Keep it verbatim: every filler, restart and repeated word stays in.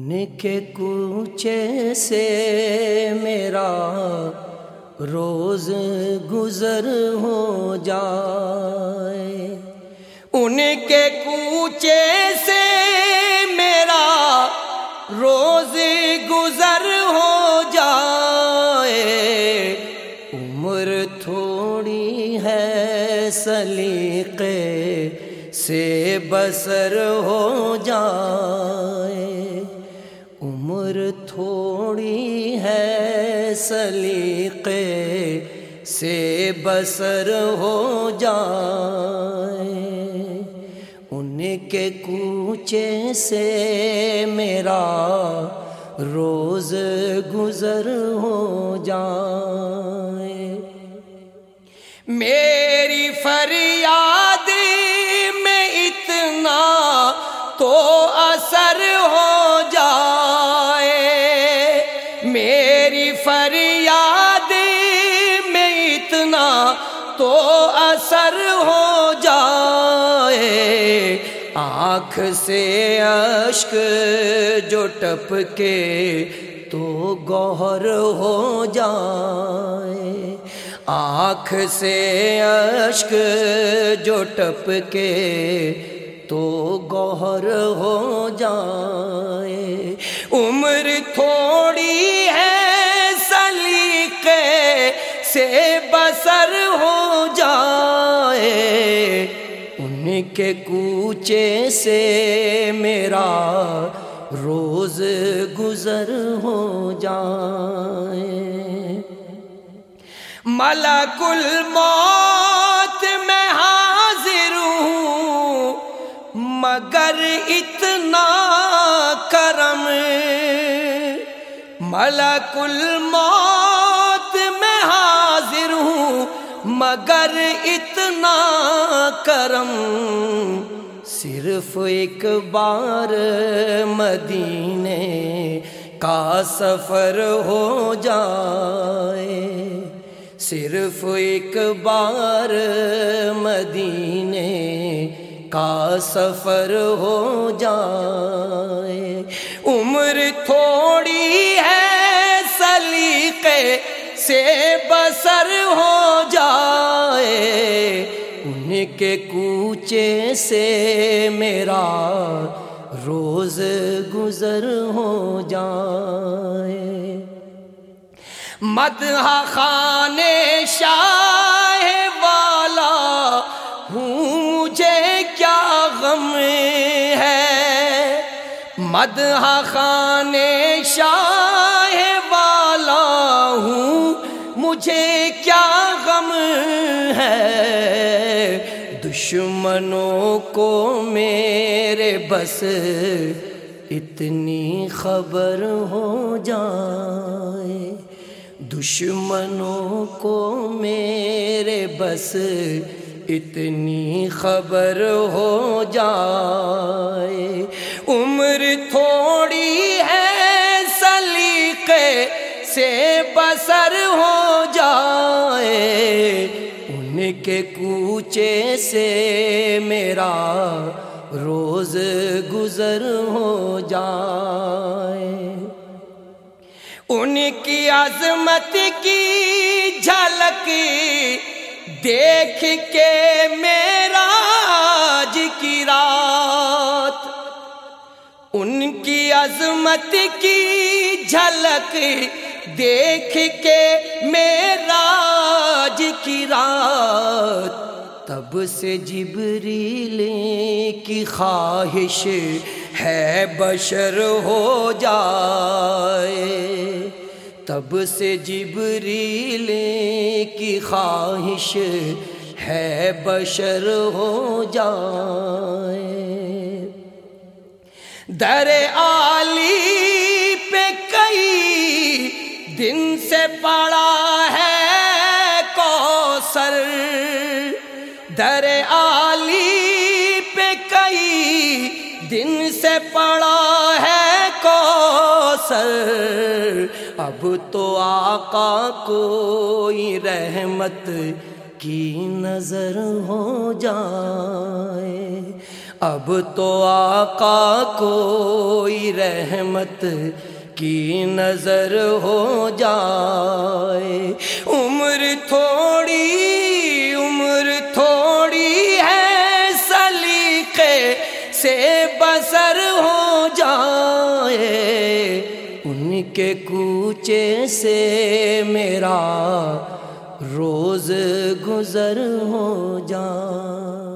ان کے کوچے سے میرا روز گزر ہو جائے، ان کے کوچے سے میرا روز گزر ہو جائے، عمر تھوڑی ہے سلیقے سے بسر ہو جائے، عمر تھوڑی ہے سلیقے سے بسر ہو جائے، ان کے کوچے سے میرا روز گزر ہو جائے، میری فریاد میں اتنا تو اثر ہو جائے، میری فریاد میں اتنا تو اثر ہو جائے، آنکھ سے اشک جو ٹپکے تو گوہر ہو جائے، آنکھ سے اشک جو ٹپکے تو گوہر ہو جائے، عمر تھوڑی ہے سلیقے سے بسر ہو جائے، ان کے کوچے سے میرا روز گزر ہو جائے، ملک الموت میں حاضر ہوں مگر اتنا کرم، ملک الموت میں حاضر ہوں مگر اتنا کرم، صرف ایک بار مدینے کا سفر ہو جائے، صرف ایک بار مدینے کا سفر ہو جائے، عمر تھوڑی ہے سلیقے سے بسر ہو جائے، ان کے کوچے سے میرا روز گزر ہو جائے، مدح خانے شاہ والا ہوں مجھے کیا غم ہے، مدح خانے شاہ والا ہوں مجھے کیا غم ہے، دشمنوں کو میرے بس اتنی خبر ہو جائے، دشمنوں کو میرے بس اتنی خبر ہو جائے، عمر تھوڑی ہے سلیقے سے بسر ہو جائے، ان کے کوچے سے میرا روز گزر ہو جائے، ان کی عظمت کی جھلک دیکھ کے معراج کی رات، ان کی عظمت کی جھلک دیکھ کے معراج کی رات، تب سے جبریل کی خواہش ہے بشر ہو جائے، تب سے جبریل کی خواہش ہے بشر ہو جائے، در عالی پہ کئی دن سے پڑا ہے کوثر، در عالی پہ کئی دن سے پڑا ہے کوثر، اب تو آقا کوئی رحمت کی نظر ہو جائے، اب تو آقا کوئی رحمت کی نظر ہو جائے، عمر تھوڑی عمر تھوڑی ہے سلیقے سے بسر ہو جائے، ان کے کوچے سے میرا روز گزر ہو جائے۔